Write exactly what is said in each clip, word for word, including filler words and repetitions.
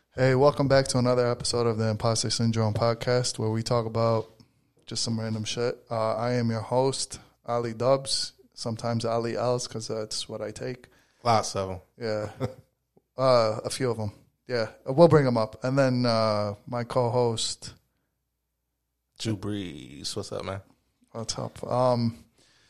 Hey, welcome back to another episode of the Imposter Syndrome podcast, where we talk about just some random shit. Uh, I am your host, Ali Dubs, sometimes Ali Els, because that's what I take. Lots of them. Yeah, uh, a few of them. Yeah, we'll bring them up. And then uh, my co-host, Drew Brees. What's up, man? What's up? Um,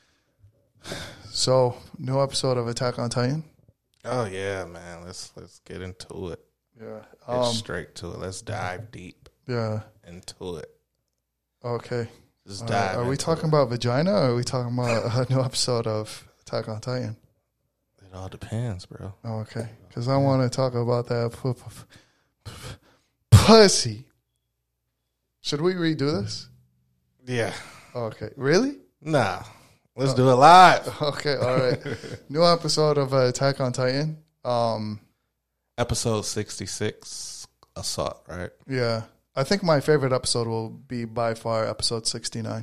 so, new episode of Attack on Titan. Oh yeah, man. Let's let's get into it. Yeah, Get um, straight to it. Let's dive deep yeah. into it. Okay. Just Uh, dive. are we into talking it. about vagina, or are we talking about a new episode of Attack on Titan? It all depends, bro. Oh, okay, because I want to talk about that p- p- p- pussy. Should we redo this? Yeah. Okay, really? Nah. Let's do it live. Okay, all right. New episode of uh, Attack on Titan. Um, Episode sixty-six, assault. Right. yeah, I think my favorite episode will be by far episode sixty-nine.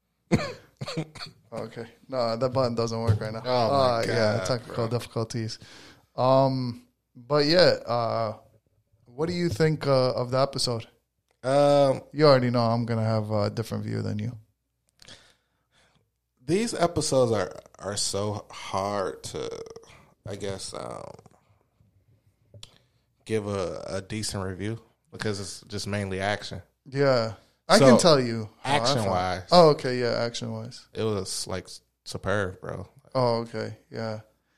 Okay, no, that button doesn't work right now. Oh, my uh, God, yeah, technical bro. difficulties. Um, but yeah, uh, what do you think uh, of the episode? Um, You already know I'm gonna have a different view than you. these episodes are are so hard to, I guess, um, give a, a decent review because it's just mainly action. Yeah, I So, can tell you how I Action felt. wise, Oh, okay, yeah, action wise. it was like superb, bro. Oh, okay, yeah,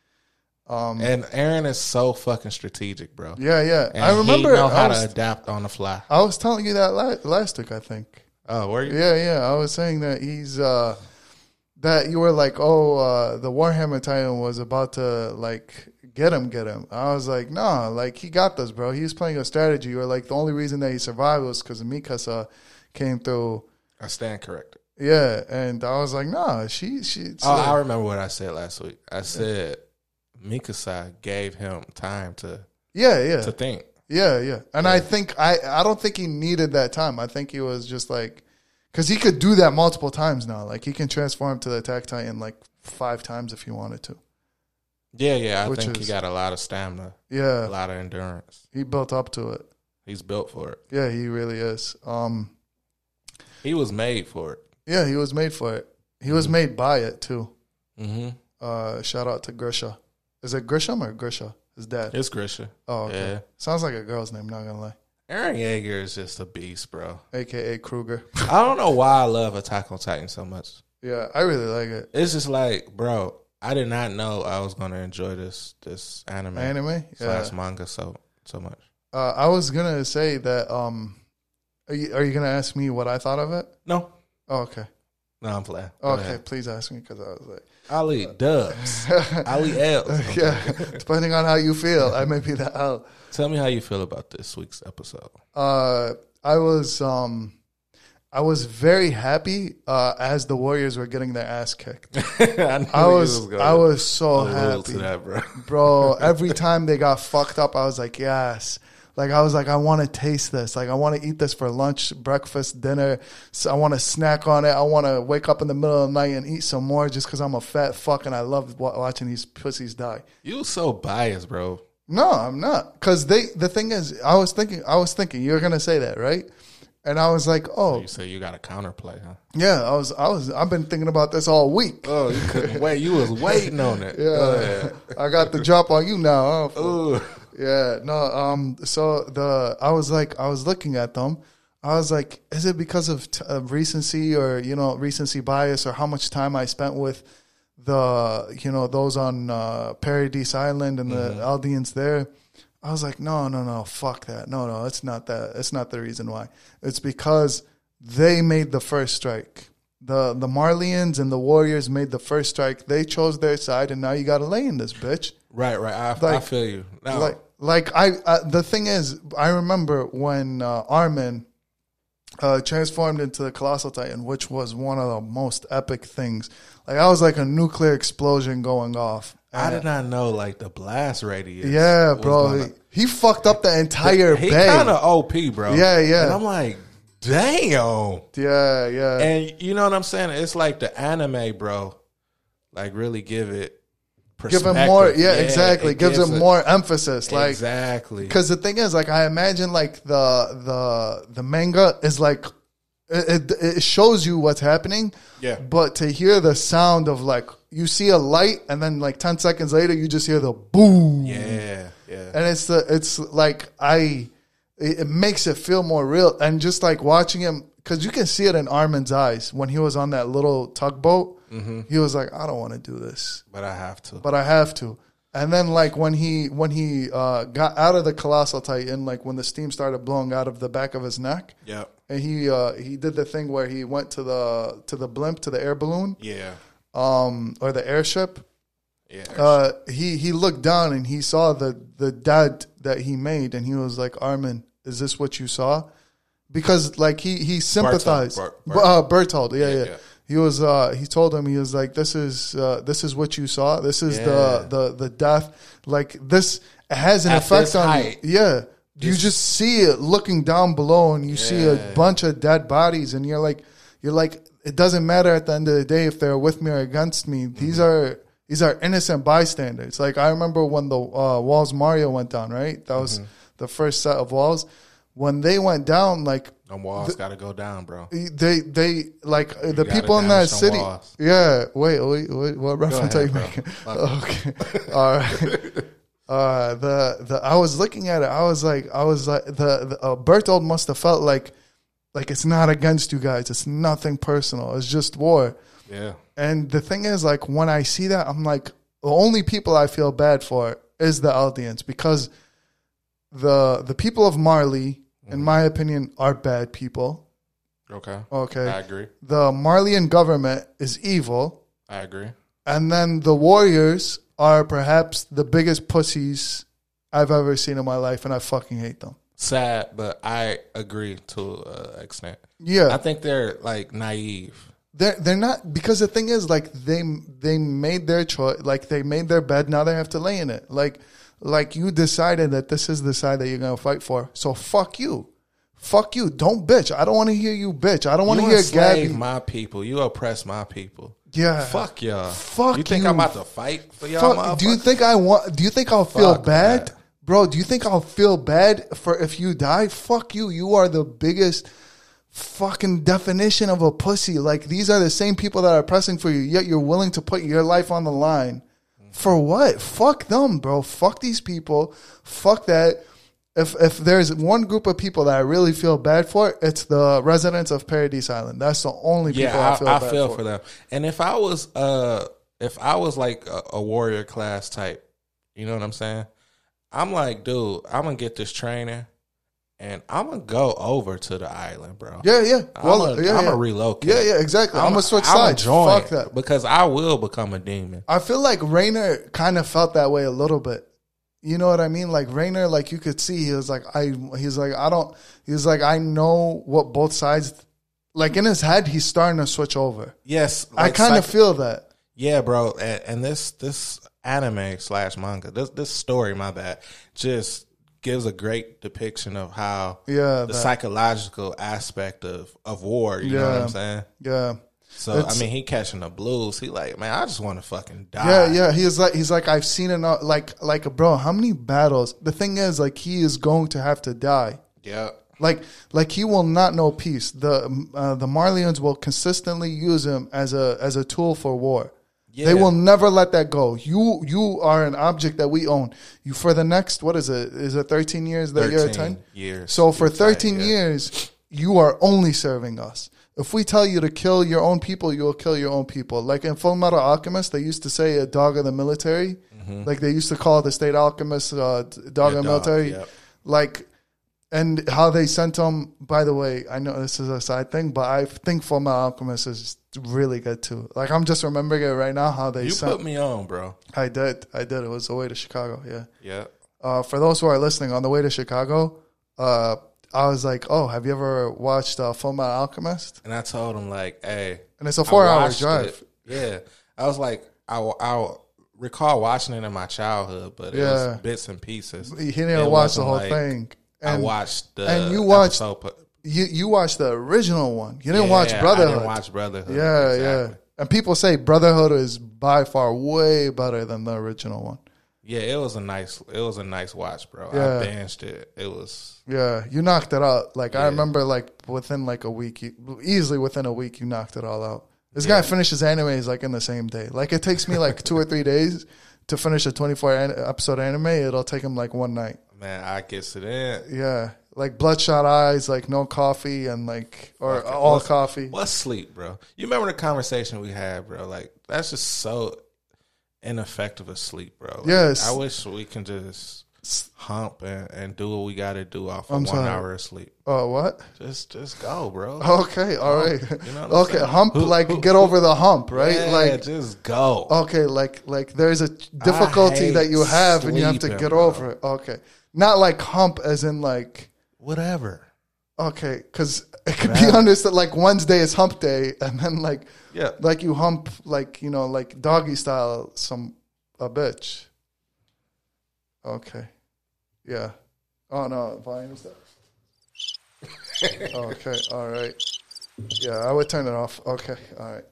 um, And Aaron is so fucking strategic, bro. yeah, yeah. And I remember he know I how was, to adapt on the fly. I was telling you that la- last week, I think. Oh, were you? Yeah, yeah. I was saying that he's uh, that you were like, oh, uh, the Warhammer Titan was about to like get him, get him. I was like, nah, like he got this, bro. He was playing a strategy. You were like, the only reason that he survived was because Mikasa came through. I stand corrected. Yeah, and I was like, nah, she she. Oh, I remember what I said last week. I said Mikasa gave him time to yeah, yeah, to think. yeah, yeah. And I think I I don't think he needed that time. I think he was just like, because he could do that multiple times now. Like he can transform to the Attack Titan like five times if he wanted to. Yeah, yeah. I Which think is- he got a lot of stamina, a Yeah, lot of endurance. he built up to it. He's built for it. Yeah, he really is. Um, He was made for it. yeah, he was made for it. He was made by it too. Mm-hmm. Uh, shout out to Grisha. Is it Grisham or Grisha? His dad. It's Grisha. Oh, okay. Yeah. Sounds like a girl's name. Not gonna lie. Aaron Yeager is just a beast, bro. A K A Kruger. I don't know why I love Attack on Titan so much. Yeah, I really like it. It's just like, bro, I did not know I was gonna enjoy this this anime, Anime. slash Yeah. manga so so much. Uh, I was gonna say that. Um, are you, are you gonna ask me what I thought of it? No, Oh, okay. no, I'm playing. Go Okay, ahead. please ask me because I was like, Ali Dubs, Ali L. yeah. Depending on how you feel, I may be the L. Tell me how you feel about this week's episode. Uh, I was um, I was very happy uh, as the Warriors were getting their ass kicked. I, knew I you was gonna I was so allude happy, to that, bro. bro. Every time they got fucked up, I was like, yes. Like I was like, I want to taste this. Like I want to eat this for lunch, breakfast, dinner. So I want to snack on it. I want to wake up in the middle of the night and eat some more just because I'm a fat fuck and I love wa- watching these pussies die. You so biased, bro. No, I'm not. Because they, the thing is, I was thinking, I was thinking, you're gonna say that, right? And I was like, oh, You say you got a counterplay, huh? yeah. I was, I was, I've been thinking about this all week. Oh, you couldn't wait. You was waiting on it. Yeah, I got the drop on you now. Huh, fool? Ooh. Yeah, no. Um, so the I was like, I was looking at them. I was like, is it because of t- uh, recency or you know recency bias or how much time I spent with the you know those on uh, Paradise Island and the Aldeans there? I was like, no, no, no, fuck that. No, no, it's not that. It's not the reason why. It's because they made the first strike. The the Marlians and the Warriors made the first strike. They chose their side, and now you got to lay in this bitch. Right, right. I, I Like- feel you. Now, Like, like I, uh, the thing is, I remember when uh, Armin uh, transformed into the Colossal Titan, which was one of the most epic things. Like, I was like a nuclear explosion going off. I And- did not know like the blast radius. Yeah, was bro. gonna- He, he fucked up the entire he bay. kind of O P, bro. Yeah, yeah. And I'm like, damn. yeah, yeah. And you know what I'm saying? It's like the anime, bro. Like really give it give him more. Yeah, Yeah, exactly. it Gives gives him it- more emphasis. Like exactly. because the thing is, like, I imagine like the the the manga is like it, it, it shows you what's happening. Yeah. But to hear the sound of like you see a light and then like ten seconds later you just hear the boom. Yeah, yeah. And it's the it's like I it, it makes it feel more real. And just like watching him, because you can see it in Armin's eyes when he was on that little tugboat. Mm-hmm. He was like, I don't want to do this, But I have to. but I have to. And then like when he when he uh, got out of the Colossal Titan, like when the steam started blowing out of the back of his neck, Yep. and he uh, he did the thing where he went to the to the blimp, to the air balloon, Yeah. um, or the airship. Yeah. Uh, he he looked down and he saw the the dad that he made, and he was like, Armin, is this what you saw? Because like he he sympathized. Bert- Ber- Bert- uh, Bertold, yeah, yeah. yeah. He was uh, he told him, he was like, this is uh, this is what you saw. This is Yeah. the the the death. Like this has an At effect this on height. you. Yeah. You just see it looking down below, and you see a Yeah. bunch of dead bodies, and you're like, you're like, it doesn't matter at the end of the day if they're with me or against me. These are these are innocent bystanders. Like I remember when the uh, walls Mario went down, right? That was the first set of walls. When they went down, like Them walls got to go down, bro. they they like uh, the gotta people in that damage them city. walls. Yeah, wait, wait, wait what reference ahead, are you bro. making? Fuck it. Okay, all right. Uh, the the I was looking at it. I was like, I was like, the, the uh, Bertold must have felt like, like it's not against you guys. It's nothing personal. It's just war. Yeah. And the thing is, like, when I see that, I'm like, the only people I feel bad for is the Eldians, because the the people of Marley, in my opinion, are bad people. Okay. Okay. I agree. The Marleyan government is evil. I agree. And then the warriors are perhaps the biggest pussies I've ever seen in my life, and I fucking hate them. Sad, but I agree to an extent. Yeah. I think they're like naive. They're they're not, because the thing is, like, they they made their choice, like they made their bed, now they have to lay in it. Like like you decided that this is the side that you're gonna fight for. So fuck you. Fuck you. Don't bitch. I don't want to hear you bitch. I don't want to You hear enslave Gabby. my people. You oppress my people. Yeah. Fuck y'all. Fuck You think you. I'm about to fight for y'all? Fuck, do you motherfuckers? think I want? Do you think I'll feel Fuck bad, that. bro? Do you think I'll feel bad for if you die? Fuck you. You are the biggest fucking definition of a pussy. Like, these are the same people that are pressing for you, yet you're willing to put your life on the line. For what? Fuck them, bro. Fuck these people. Fuck that. If if there's one group of people that I really feel bad for, it's the residents of Paradise Island. That's the only people Yeah, I feel I, I bad feel for. for them. And if I was, uh, if I was like a, a warrior class type, you know what I'm saying? I'm like, dude, I'm gonna get this training, and I'm gonna go over to the island, bro. Yeah, yeah. Well, I'm yeah, gonna yeah. relocate. Yeah, yeah, exactly. I'm, gonna switch I'ma sides. join Fuck that. because I will become a demon. I feel like Rainer kind of felt that way a little bit. You know what I mean? Like Rainer, like you could see, he was like, I, he's like, I don't, he's like, I know what both sides, like in his head, he's starting to switch over. Yes, I like kind of psych- feel that. Yeah, bro, and, and this this anime slash manga, this this story, my bad, just gives a great depiction of how Yeah, the that- psychological aspect of, of war. You know what Yeah. I'm saying? Yeah. So It's- I mean, he catching the blues. He like, man, I just want to fucking die. Yeah, yeah. He's like, he's like, I've seen enough. Like, like, bro, how many battles? The thing is, like, he is going to have to die. yeah. Like, like he will not know peace. The uh, the Marleyans will consistently use him as a as a tool for war. Yeah. They will never let that go. You you are an object that we own. You for the next, what is it? Is it thirteen years that you're a thirteen ten? years. So for You're tight, thirteen yeah. years, you are only serving us. If we tell you to kill your own people, you will kill your own people. Like in Full Metal Alchemist, they used to say a dog of the military. Like they used to call the state alchemist uh, dog Yeah, of the dog, military. yep. Like, and how they sent him, by the way, I know this is a side thing, but I think Full Metal Alchemist is really good too. Like, I'm just remembering it right now how they You sent. put me on, bro. I did. I did. It was the way to Chicago, yeah. Yeah. Uh, for those who are listening, on the way to Chicago, uh, I was like, oh, have you ever watched uh, Full Metal Alchemist? And I told him like, hey, And it's a I four-hour watched drive. it. Yeah, I was like, I, I recall watching it in my childhood, but it Yeah. was bits and pieces. He didn't It watch the wasn't whole like- thing. I And watched the and you watched- episode, but- you you watched the original one. You didn't Yeah, watch I Brotherhood. didn't watch Brotherhood. Yeah, exactly. And people say Brotherhood is by far way better than the original one. Yeah, it was a nice it was a nice watch, bro. Yeah. I binged it. It was Yeah, you knocked it out. Like I Yeah. remember, like within like a week, you, easily within a week, you knocked it all out. This Yeah. guy finishes animes like in the same day. Like it takes me like two or three days to finish a twenty-four an- episode anime. It'll take him like one night. man, I gets it in. Yeah, like Bloodshot Eyes, like no coffee and like or Okay. all What's- coffee. What's sleep, bro? You remember the conversation we had, bro? Like that's just so ineffective of sleep, bro. Like, Yes. I wish we can just hump and, and do what we got to do off of I'm one sorry. hour of sleep. Oh, what? Just just go, bro. Okay, all right. You know what I'm Okay, saying? hump, Who- like who- get over the hump, right? Yeah, Like just go. okay, like like there's a difficulty hate that you have and you have to sleeping, get bro. over it. Okay, not like hump as in like Whatever. okay, because it could be Whatever. understood like Wednesday is hump day, and then like Yeah. like you hump like you know like doggy style some a bitch. Okay, yeah. Oh no, volume is that. Okay, all right. Yeah, I would turn it off. Okay, all right.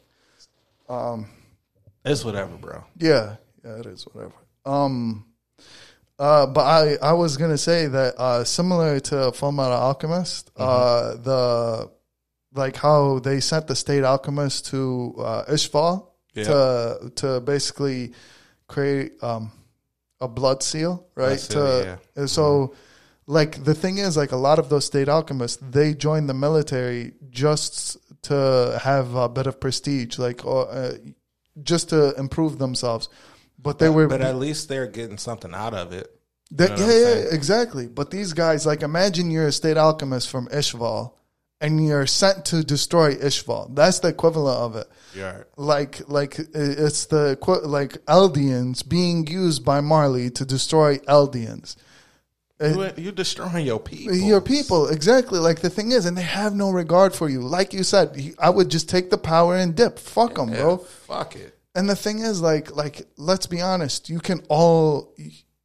Um, It's whatever, bro. yeah, yeah, it is whatever. Um, uh, but I, I was gonna say that uh, similar to Fullmetal Alchemist, uh, the like how they sent the state alchemist to uh, Ishval Yeah. to to basically create um, a blood seal, right? Blood seal, to yeah. so. Like the thing is, like a lot of those state alchemists, they join the military just to have a bit of prestige, like or, uh, just to improve themselves. But they were, But at least they're getting something out of it. they, you know what yeah, I'm yeah, saying? exactly. But these guys, like, imagine you're a state alchemist from Ishval, and you're sent to destroy Ishval. That's the equivalent of it. Yeah. Like, like it's the equi- like Eldians being used by Marley to destroy Eldians. You, you destroying your people. Your people, exactly. Like the thing is, and they have no regard for you. Like you said, he- I would just take the power and dip. Fuck them, Yeah, bro. fuck it. And the thing is, like, like let's be honest. You can all,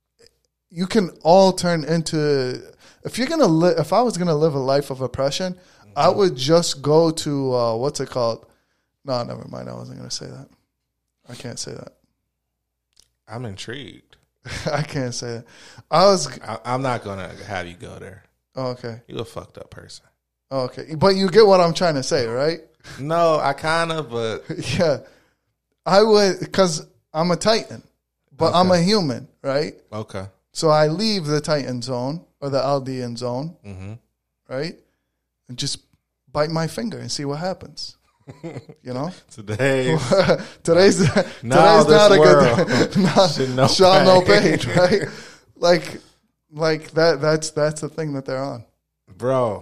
you can all turn into. If you're gonna live, if I was gonna live a life of oppression, mm-hmm. I would just go to uh, what's it called? No, never mind. I wasn't gonna say that. I can't say that. I'm intrigued. I can't say it. I was I, I'm not gonna have you go there. oh, okay. You a fucked up person. Oh, okay, but you get what I'm trying to say, right? No, I kind of, but Yeah, I would because I'm a Titan, but I'm a human, right? okay. So I leave the Titan zone or the Aldean zone, Mm-hmm. right, and just bite my finger and see what happens. You know, Today, today's Now today's this not a world good not, should know shall know pain. pain, right? Like, like that. That's that's the thing that they're on. bro,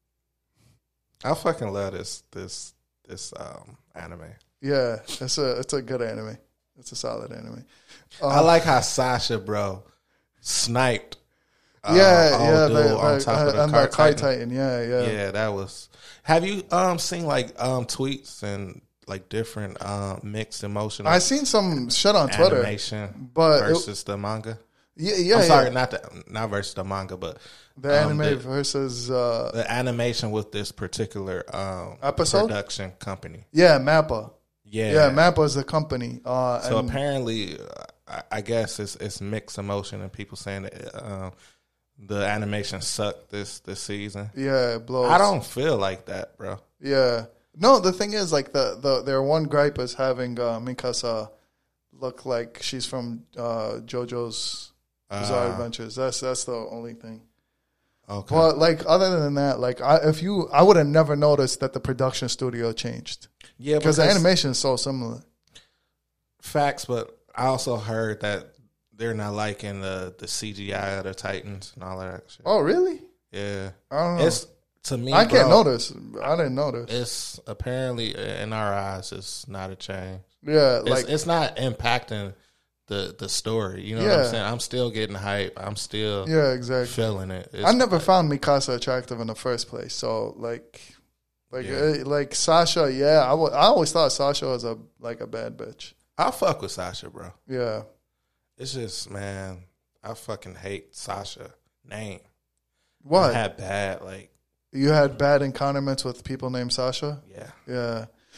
I fucking love this this this um anime. Yeah, it's a it's a good anime. It's a solid anime. Um, I like how Sasha, bro, sniped. Uh, yeah, old yeah, dude the, on the, top of the and car the Kai Titan. Titan. Yeah, yeah, Yeah, that was. Have you um seen like um tweets and like different um mixed emotional I seen some shit on Twitter, animation but it- versus the manga? yeah, yeah, I'm yeah. sorry, not the not versus the manga, but the um, anime the- versus uh, the animation with this particular um Episode? production company. yeah, Mappa. Yeah, Yeah, Mappa is the company. Uh, So and apparently, uh, I, I guess it's it's mixed emotion and people saying that uh, the animation sucked this this season. yeah, it blows. I don't feel like that, bro. Yeah, no. The thing is, like the, the their one gripe is having uh, Mikasa look like she's from uh, JoJo's Bizarre Uh, Adventures. That's that's the only thing. Okay. But like other than that, like I, if you, I would have never noticed that the production studio changed yeah, because the animation is so similar. facts, but I also heard that they're not liking the the C G I of the Titans and all of that shit. Oh, really? Yeah, I don't know. it's to me. I can't bro, notice. I didn't notice. It's apparently in our eyes, it's not a change. Yeah, It's, like it's not impacting the the story. You know what Yeah. I'm saying? I'm still getting hype. I'm still yeah, exactly. feeling it. It's I never found Mikasa attractive in the first place. So like, like, Yeah. eh, like Sasha. Yeah, I wa- I always thought Sasha was a like a bad bitch. I fuck with Sasha, bro. Yeah, It's just, man, I fucking hate Sasha name. what I had bad, like, you had bad encounterments with people named Sasha? yeah. Yeah,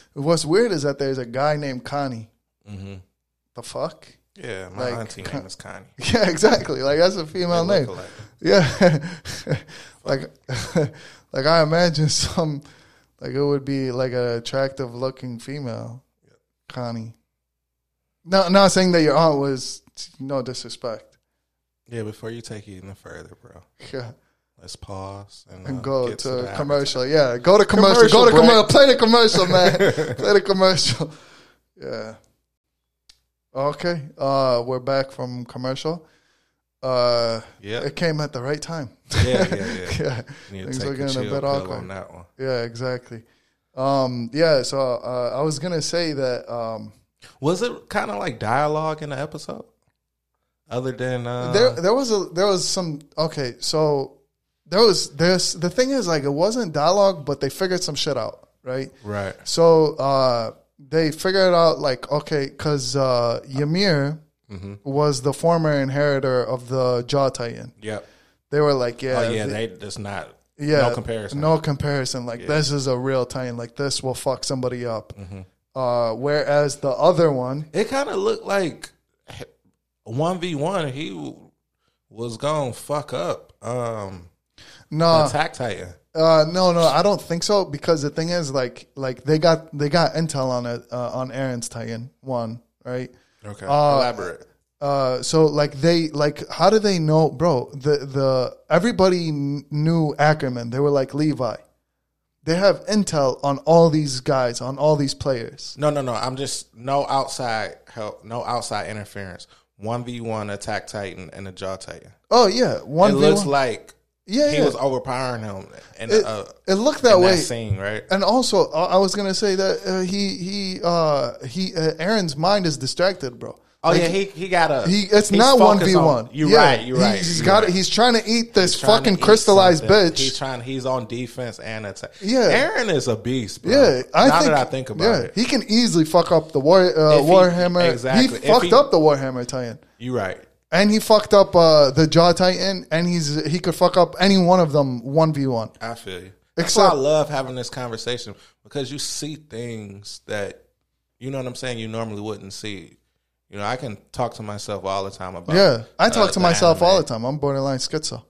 What's weird is that there's a guy named Connie. Mm-hmm. The fuck? Yeah, my Like, auntie Con- name is Connie. Yeah, exactly. Like that's a female They name. look alike. Yeah. like like I imagine some like it would be like an attractive looking female. Yep. Connie. No, not saying that your aunt was no disrespect. Yeah, before you take it even further, bro. Yeah. Let's pause and, And uh, go get to, the commercial. Yeah. Go to commercial. Commercial go to break. commercial. Play the commercial, man. Play the commercial. Yeah. Okay. Uh we're back from commercial. Uh Yeah, It came at the right time. yeah, yeah, yeah. Yeah. You need Things to are take a getting a chill bit pill awkward. on that one. Yeah, exactly. Um, yeah, so uh, I was gonna say that um, Was it kind of like dialogue in the episode, other than uh, there there was a there was some okay. So there was there's the thing is like it wasn't dialogue, but they figured some shit out, right? right? So uh, they figured out like okay, because uh, Ymir Mm-hmm. was the former inheritor of the Jaw Titan. Yep. They were like, yeah, Oh yeah, the- they just not. yeah, no comparison. no comparison. Like Yeah. this is a real Titan. Like this will fuck somebody up. Mm-hmm. Uh, whereas the other one. It kind of looked like one v one. He was gonna fuck up um, No, Attack Titan. uh, no, no, I don't think so because the thing is, like, like they got they got intel on it uh, on Aaron's Titan one, right? Okay, Uh, elaborate. Uh, so like they like how do they know, bro? The the everybody kn- knew Ackerman. They were like Levi. They have intel on all these guys, on all these players. No, no, no. I'm just no outside help, no outside interference. One v one Attack Titan and the Jaw Titan. Oh yeah, one It v looks one. like Yeah, he yeah. was overpowering him in, It, uh, it looked that in way. that scene, right? And also, I I was gonna say that uh, he he uh, he uh, Aaron's mind is distracted, bro. Oh Like, yeah, he he got a. He it's he's not one focused v on- one. You're Yeah, right. You're right. He's you're got right. it. He's trying to eat this He's trying fucking to eat crystallized something. bitch. He's trying. He's on defense and attack. Yeah. Aaron is a beast, bro. Yeah, I now think, that I think about yeah, it, he can easily fuck up the war uh, If he- Warhammer. exactly. He If fucked he- up the Warhammer Titan, you're right. and he fucked up uh, the Jaw Titan, and he's he could fuck up any one of them one v one. I feel you. That's Except- why I love having this conversation because you see things that you know what I'm saying you normally wouldn't see. You know, I can talk to myself all the time about. Yeah, I talk uh, to the myself anime. all the time. I'm borderline schizo.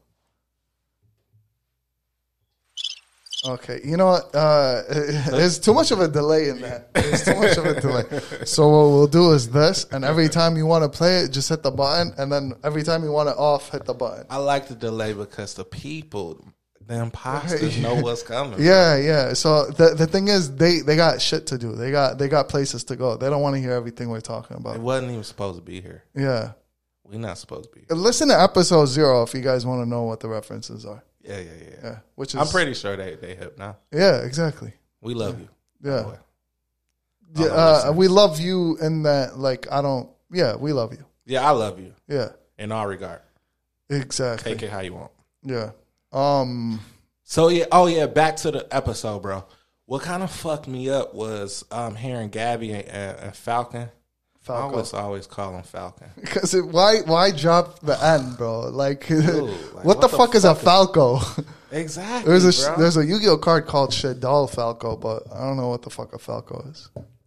Okay, you know what? Uh, there's too much of a delay in that. There's too much of a delay. So what we'll do is this, and every time you want to play it, just hit the button, and then every time you want it off, hit the button. I like the delay because the people, the imposters, know what's coming. Yeah, yeah. So the the thing is, they, they got shit to do. They got they got places to go. They don't want to hear everything we're talking It about. wasn't even supposed to be here. Yeah. We're not supposed to be here. Listen to episode zero if you guys want to know what the references are. Yeah, yeah, yeah. Yeah, which is I'm pretty sure they they hip now. yeah, exactly. We love you. Yeah. by the way. Yeah, All our uh, listeners. we love you in that. Like, I don't. Yeah, we love you. Yeah, I love you Yeah, in all regard. exactly. Take it how you want. Yeah. Um. So yeah, oh yeah, back to the episode, bro. What kind of fucked me up was um hearing Gabby and, and, and Falcon. I Falco. always always call him Falcon. Because why why drop the N, bro? Like, like, what, what the, the fuck is a fuck is- Falco? Exactly. there's a bro. there's a Yu-Gi-Oh card called Shadal Falco, but I don't know what the fuck a Falco is.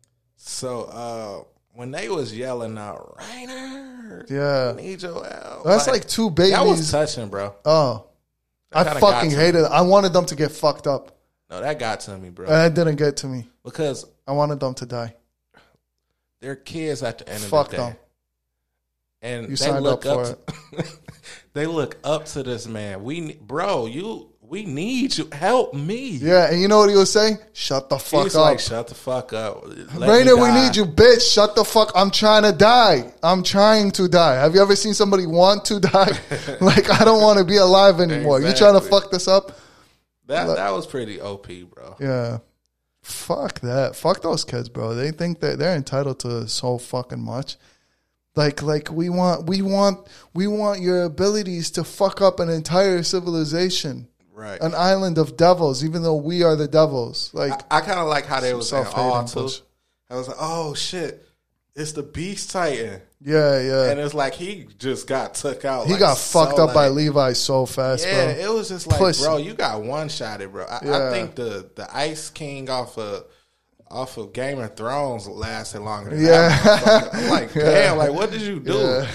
So uh when they was yelling out, Rainer, Yeah, need your help. that's like two babies. that was touching, bro. oh, That I kinda fucking got to hated it. I wanted them to get fucked up, No, that got to me, bro. and it didn't get to me. Because I wanted them to die. they're kids at the end Fuck of the day. them. And You they signed look up up, to, they look up to this man. We ne- bro, you we need you. Help me. Yeah, and you know what he was saying? Shut the fuck He's up. like, shut the fuck up. Let me Rainer, we die." need you, bitch. Shut the fuck. I'm trying to die. I'm trying to die. Have you ever seen somebody want to die? Like, I don't want to be alive anymore. You trying to Exactly. fuck this up? That that was pretty O P, bro. Yeah. Fuck that. Fuck those kids, bro. They think that they're entitled to so fucking much. Like, like we want, we want, we want your abilities to fuck up an entire civilization, Right. an island of devils, even though we are the devils. Like, I, I kind of like how they was saying, self-hating oh, too. bullshit. I was like, oh shit, it's the Beast Titan, yeah, yeah. and it's like he just got took out. He like, got so, fucked up by like- Levi so fast, Yeah, bro. it was just like, Pussy. bro, you got one shotted, bro. I, Yeah. I think the the Ice King off of off of Game of Thrones lasted longer than Yeah. that. I'm like, damn, Yeah. like, what did you do? Yeah,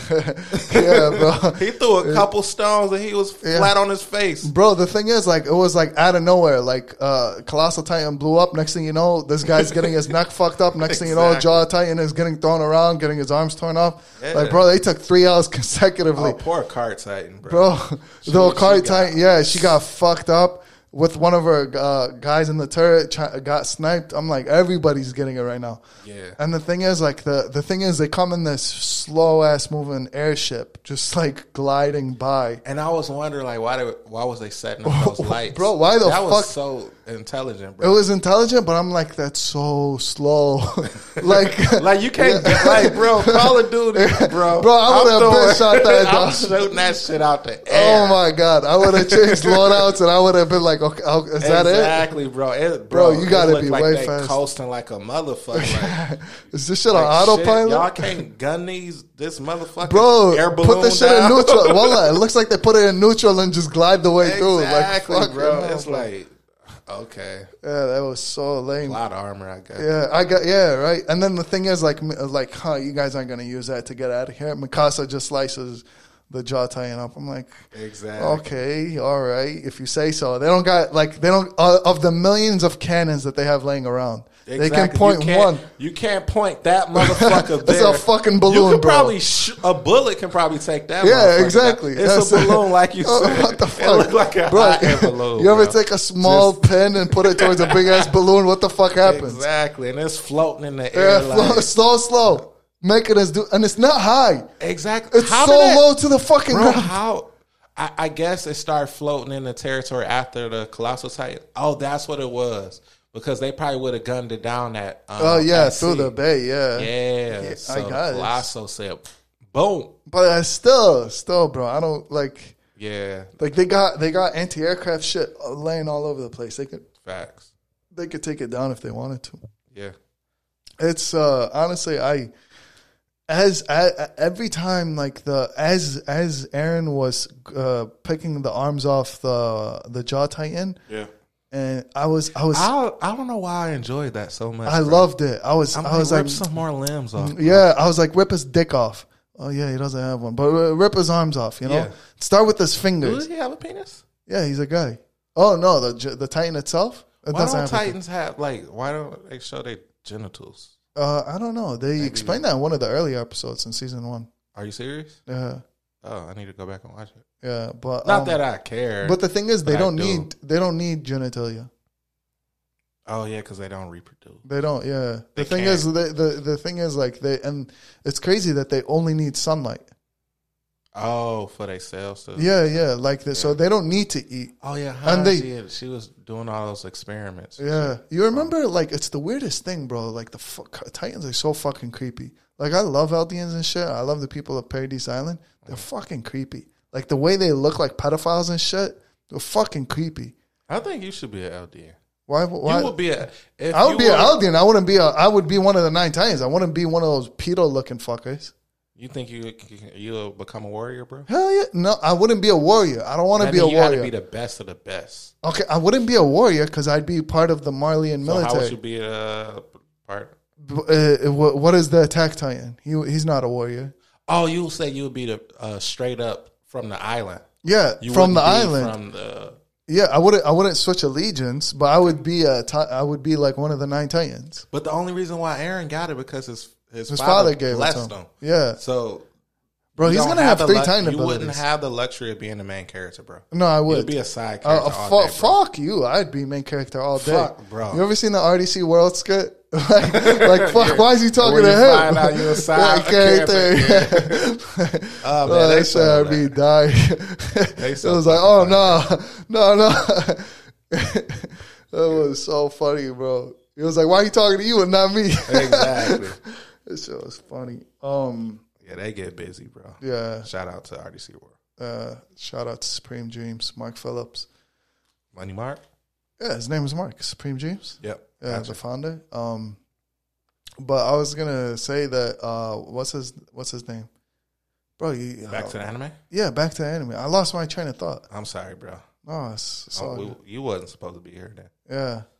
yeah bro. He threw a couple stones and he was Yeah. flat on his face. Bro, the thing is, like, it was like out of nowhere. Like, uh, Colossal Titan blew up. Next thing you know, this guy's getting his neck fucked up. Next thing you know, Exactly. Jaw Titan is getting thrown around, getting his arms torn off. Yeah. Like, bro, they took three L's consecutively. Oh, poor Cart Titan, bro. Bro, She- the she Cart got- Titan, yeah, she got fucked up with one of her uh, guys in the turret, ch- got sniped. I'm like, everybody's getting it right now. Yeah. And the thing is, like, the, the thing is, they come in this slow ass moving airship, just like gliding by. And I was wondering, like, why they, why was they setting up those lights? Bro, why the that fuck- was so intelligent, It bro. was intelligent, but I'm like, that's so slow. like, Like, you can't, get, like, bro, Call of Duty, bro. Bro, I would've I'm been throwing- shot that I'm dog. shooting that shit out the air. oh my God, I would have changed loadouts and I would have been like, okay, oh, is that it? Exactly, bro. It, Bro, bro, you gotta it looked be like way they fast. coasting like a motherfucker. Like, Is this shit on like, shit, autopilot? y'all can't gun these, this motherfucker. Bro, air balloon put the shit down. in neutral. Wallah, it looks like they put it in neutral and just glide the way through. Exactly, Like, fuck bro. it, It's no, like, okay, yeah, that was so a lame. lot of armor, I guess. Yeah, I got yeah, right. And then the thing is, like, m- like, huh, you guys aren't gonna use that to get out of here. Mikasa just slices the Jaw Titan up. I'm like, Exactly. okay, all right, if you say so. They don't got like they don't uh, of the millions of cannons that they have laying around. Exactly. They can point you can't, one. You can't point that motherfucker It's there. a fucking You balloon, could bro. probably sh- a bullet can probably take that. Yeah, motherfucker exactly. down. It's That's a it. balloon, like you Oh, said. what the It fuck, looked like a bro? hot air balloon. You ever bro. take a small Just- pen and put it towards a big ass balloon? What the fuck happens? Exactly, and it's floating in the Yeah, air. flow, like, slow, slow. Make it as do, and it's not high. exactly. It's How so did that- low to the fucking Bro, ground. how? I, I guess it started floating in the territory after the Colossal Titan. Oh, that's what it was. Because they probably would have gunned it down at. Um, Oh yeah, at through sea. the bay. Yeah, Yeah, Yeah, so I got it. Colossal said, "Boom." but I still, still, bro. I don't like. Yeah, Like they got they got anti aircraft shit laying all over the place. They could facts. they could take it down if they wanted to. Yeah, It's uh honestly I as a, every time like the as as Aaron was uh picking the arms off the the Jaw Titan yeah. and I was I was I, I I don't know why I enjoyed that so much. bro. loved it. I was I'm I like, was rip like some more limbs off. yeah, I was like rip his dick off. Oh yeah, he doesn't have one. But uh, rip his arms off, you know? Yeah. Start with his Does fingers. he have a penis? Yeah, he's a guy. Oh no, the j- the Titan itself? It Why doesn't don't have a- Titans have like? Why don't they show their genitals? Uh, I don't know. They explained that in one of the early episodes in season one. Are you serious? Yeah, Oh, I need to go back and watch it. yeah, but Not um, that I care. But the thing is, they but I don't do. need they don't need genitalia. oh yeah, because they don't reproduce. They don't. Yeah. They The thing can't. is, the, the the thing is, like they and it's crazy that they only need sunlight. Oh, for they cells. To, Yeah, yeah. Like the, so Yeah. they don't need to eat. Oh yeah, And they- she, had- she was doing all those experiments. Yeah, you remember? Like it's the weirdest thing, bro. Like the fuck, Titans are so fucking creepy. Like I love Eldians and shit. I love the people of Paradise Island. They're fucking creepy. Like the way they look like pedophiles and shit. They're fucking creepy. I think you should be an L D N. Why? Why? You would be a. If I would you be an were- Eldian. I wouldn't be a. I would be one of the nine Titans. I wouldn't be one of those pedo looking fuckers. You think you you'll become a warrior, bro? Hell yeah! No, I wouldn't be a warrior. I don't want to I be a think you got to warrior. be the best of the best. Okay, I wouldn't be a warrior because I'd be part of the Marleyan So how would military. you be a part? Uh, what, what is the attack Titan? He he's not a warrior. Oh, you say you would be the uh, straight up from the island. Yeah, You from the wouldn't be island. From the Yeah, I wouldn't. I wouldn't switch allegiance, but I would be a. Ti- I would be like one of the nine Titans. but the only reason why Aaron got it because his his, His father, father gave it blessed to him. him. Yeah, So bro, you he's don't gonna have the three lu- Titan You abilities. wouldn't have the luxury of being the main character, bro. no, I You'd would. be a side Uh, character. uh, all fu- day, bro. fuck you! I'd be main character all day. Fuck, bro. You ever seen the R D C World skit? like, like, fuck, why is he talking When to you him? find out you a side character. character. Oh, man, Oh, they that shit so had me that. dying. They It so was like, fucking oh no, no, no. That was so funny, bro. It was like, why are you talking to you and not me? Exactly. This shit was funny. Um, Yeah, they get busy, bro. yeah. Shout out to R D C World. Uh, shout out to Supreme Dreams, Mark Phillips. Money Mark. Yeah, his name is Mark. Supreme Dreams. Yep. Yeah, Gotcha. the founder. Um, but I was gonna say that. Uh, what's his What's his name, bro? You, Back uh, to the anime. yeah, back to the anime. I lost my train of thought. I'm sorry, bro. Oh, it's, it's all Oh, good. we, you wasn't supposed to be here then. Yeah,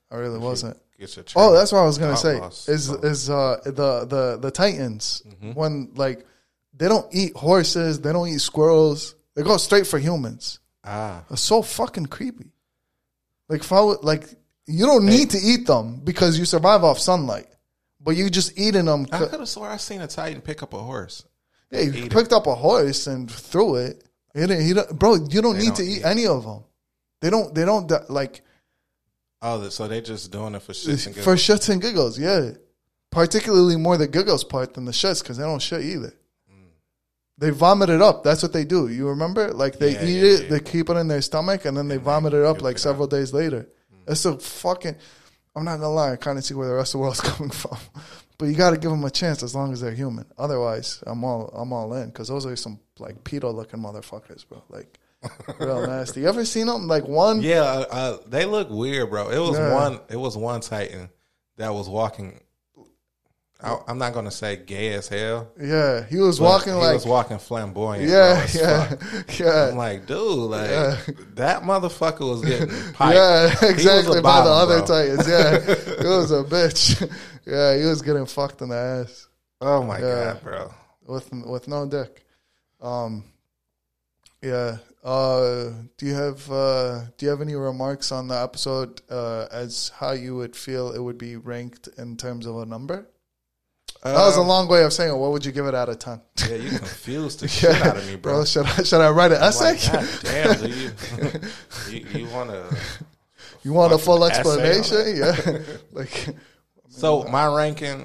I really wasn't. Get your Oh, that's what I was gonna top say. loss. Is Oh. is uh the the the Titans Mhm. when like they don't eat horses, they don't eat squirrels, they go straight for humans. Ah, It's so fucking creepy. Like if I would, like you don't need to eat them because you survive off sunlight, but you just eating them. I could have swore I seen a Titan pick up a horse. Yeah, he eat picked up a horse and threw it. He didn't, he don't, bro, you don't They need don't to eat eat. any of them. They don't. They don't like Oh, so they just doing it for shits and for giggles. shits and giggles. Yeah, particularly more the giggles part than the shits because they don't shit either. They vomit it up. That's what they do. You remember? Like they Yeah, eat yeah, it, yeah. they keep it in their stomach, and then they And vomit they it up puke like it several out. days later. It's a fucking. I'm not gonna lie. I kind of see where the rest of the world's coming from, but you got to give them a chance as long as they're human. Otherwise, I'm all I'm all in because those are some like pedo looking motherfuckers, bro. Like real nasty. You ever seen them? Like one. Yeah, uh, uh, they look weird, bro. It was Yeah. one. It was one Titan that was walking. I, I'm not gonna say gay as hell. Yeah, he was but walking he like. was walking flamboyant. bro, yeah, as yeah, fuck. yeah. I'm like, dude, like Yeah. that motherfucker was getting piped. Yeah, He was exactly. a By the bottom, other bro. Titans. Yeah, he was a bitch. Yeah, he was getting fucked in the ass Oh my Yeah. god, bro. with with no dick. Um, yeah. Uh, do you have uh, do you have any remarks on the episode uh, as how you would feel it would be ranked in terms of a number? That was a Um, long way of saying, what would you give it out of ten? Yeah, you confused the shit out of me, bro. Bro, should I should I write an I'm essay? like, god damn, do you you, you want to? You want a fucking full essay on explanation? Yeah, like So my ranking,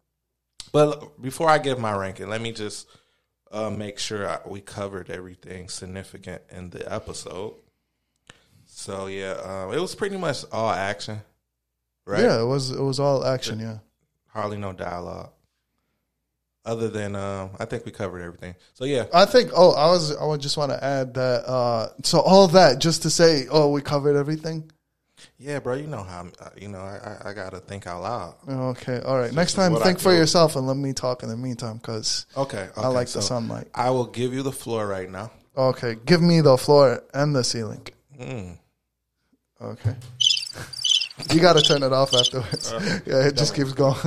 but before I give my ranking, let me just uh, make sure I, we covered everything significant in the episode. So yeah, um, it was pretty much all action, right? yeah, it was it was all action. Yeah. Hardly no dialogue, other than um, I think we covered everything. So yeah, I think. Oh, I was. I would just want to add that. Uh, so all that just to say, oh, we covered everything. yeah, bro. You know how I'm, uh, you know I, I, I gotta think out loud. Okay, all right. This Next is time, what I think for do. yourself and let me talk in the meantime, because Okay, okay I like so the sunlight. I will give you the floor right now. Okay, give me the floor and the ceiling. Mm. Okay. You got to turn it off afterwards. Uh, yeah, it just keeps going.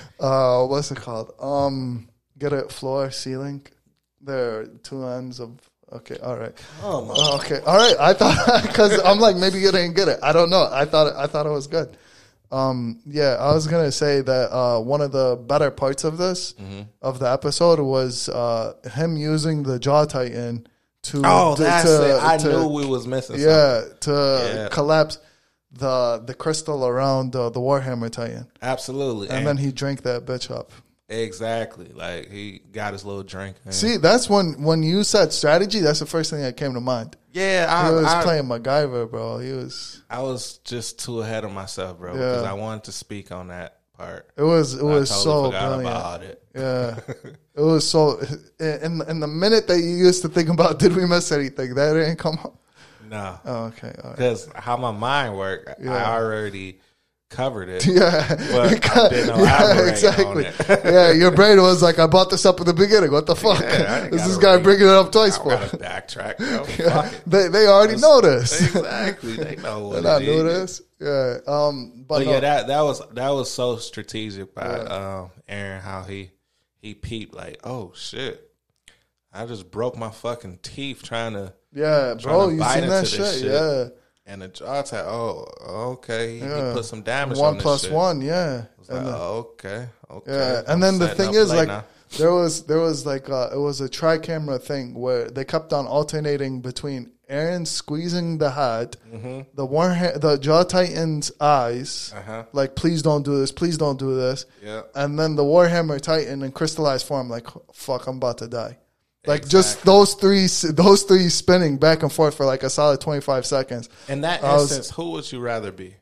Uh, what's it called? Um, get it floor, ceiling. There are two ends of. Okay, all right. Oh my. Oh, okay, all right. I thought because I'm like maybe you didn't get it. I don't know. I thought I thought it was good. Um, yeah, I was gonna say that uh, one of the better parts of this Mm-hmm. of the episode was uh, him using the Jaw Titan to. Oh, to, that's to, it. I to- knew we was missing something. Yeah, to Yeah. collapse the the crystal around uh, the Warhammer Titan, Absolutely. and, then he drank that bitch up. exactly. Like he got his little drink. Man. See, that's when when you said strategy. That's the first thing that came to mind. yeah, He I was I, playing MacGyver, bro. He was. I was just too ahead of myself, bro, Yeah. because I wanted to speak on that part. It was. It I was totally so forgot brilliant. about it. Yeah, it was so. In in the minute that you used to think about, did we miss anything? That didn't come up. No, Oh, okay, all right. because how my mind worked, Yeah. I already covered it. Yeah, But I didn't elaborate on it. yeah, your brain was like, I brought this up in the beginning. What the fuck? Yeah, I ain't Is this gotta guy read. bringing it up twice I for? gotta backtrack, bro. Yeah. Fuck it. They they already know this. Exactly, they know what They not it know is. this. Yeah. Um. But, But no. yeah, that that was that was so strategic by Yeah. um, Aaron, how he he peeped like, oh shit, I just broke my fucking teeth trying to, yeah, bro. to You bite seen that into shit? this shit. Yeah. and the jaw tag. Oh, okay, Yeah. he put some damage One on this plus shit. one. Yeah. It's like, And then- oh, okay, okay. Yeah, I'm and then the setting thing up is, late like, now. there was there was like uh, it was a tri camera thing where they kept on alternating between Aaron squeezing the head, the Warha- the Jaw Titan's eyes, Uh-huh. like please don't do this, please don't do this, Yeah. and then the Warhammer Titan in crystallized form, like fuck, I'm about to die. Like just those three, those three spinning back and forth for like a solid twenty five seconds. In that I was- instance, who would you rather be?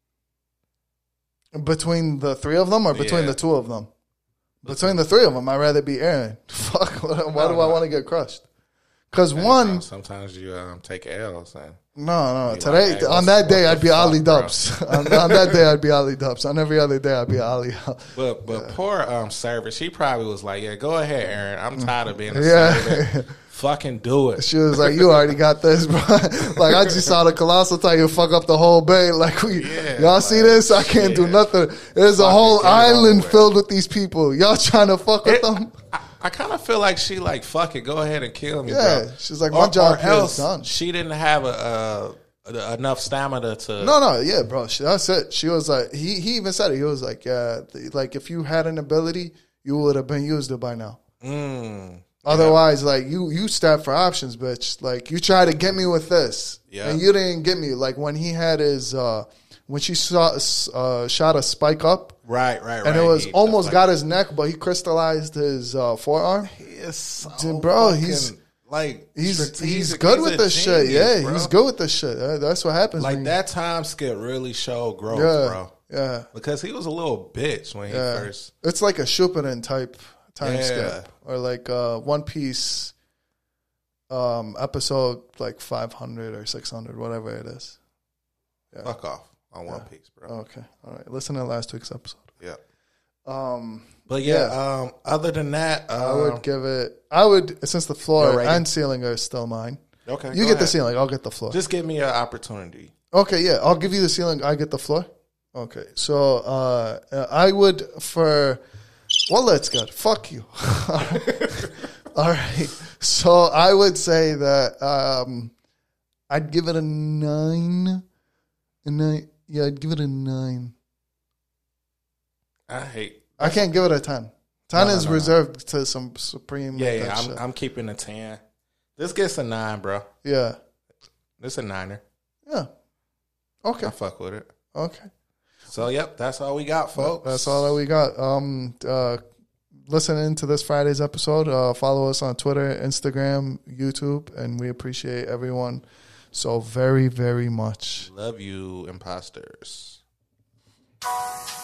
Between the three of them, or between Yeah. the two of them? Between the three of them, I'd rather be Aaron. Fuck, why No, do I no. want to get crushed? Because one, Sometimes you um, take L's. And no, no, You today like, hey, on what's- that day what I'd the be fuck, Ali bro? Dubs. on, on that day I'd be Ali Dubs. On every other day I'd be Ali. But but poor um server, she probably was like, yeah, go ahead, Aaron. I'm tired of being a Yeah. servant. fucking do it. She was like, you already got this, bro. Like, I just saw the Colossal Titan fuck up the whole bay. Like, we, Yeah, y'all like, see this? I can't yeah. do nothing. There's a Fucking whole get it island over with. filled with these people. Y'all trying to fuck with It- them? I, I kind of feel like she like, fuck it, go ahead and kill me, Yeah. bro. She's like, my Or, job or here is else done. she didn't have a, uh, enough stamina to. No, no, yeah, bro. She, that's it. She was like, he, he even said it. He was like, yeah, th- like if you had an ability, you would have been used it by now. Mm, Otherwise, like you, you stab for options, bitch. Like you try to get me with this, Yeah. and you didn't get me. Like when he had his, uh, when she saw, uh, shot a spike up, right, right, right. and it was He- almost like, got his neck, but he crystallized his uh, forearm. He is so Dude, bro, fucking, he's- like He's strategic. he's good He's with a this shit. genius, Yeah, bro. he's good with this shit. Uh, That's what happens. Like when that time skip really showed growth, You, yeah, bro. yeah, Because he was a little bitch when he yeah. first. It's like a Shippuden type time Yeah. skip, or like uh, One Piece um, episode like five hundred or six hundred, whatever it is. Yeah. Fuck off on One Piece, bro. Okay, all right. Listen to last week's episode. Yeah. Um, But yeah, um, other than that, uh, I would give it. I would since the floor Your rating? and ceiling are still mine. okay. You go get the ahead. ceiling. I'll get the floor. Just give me an opportunity. Okay, yeah, I'll give you the ceiling. I get the floor. Okay, so uh, I would for well, let's go. Fuck you. All right, so I would say that um, I'd give it a nine. A nine. Yeah, I'd give it a nine. I hate. I can't give it a ten. Ten No, no, is no, no. reserved to some supreme. Yeah, like yeah. that I'm, shit. I'm keeping a ten. This gets a nine, bro. yeah, This a niner. yeah. Okay, I fuck with it. okay. So yep, that's all we got, folks. That's all that we got. Um, uh, listening to this Friday's episode. Uh, follow us on Twitter, Instagram, YouTube, and we appreciate everyone so very, very much. Love you, imposters.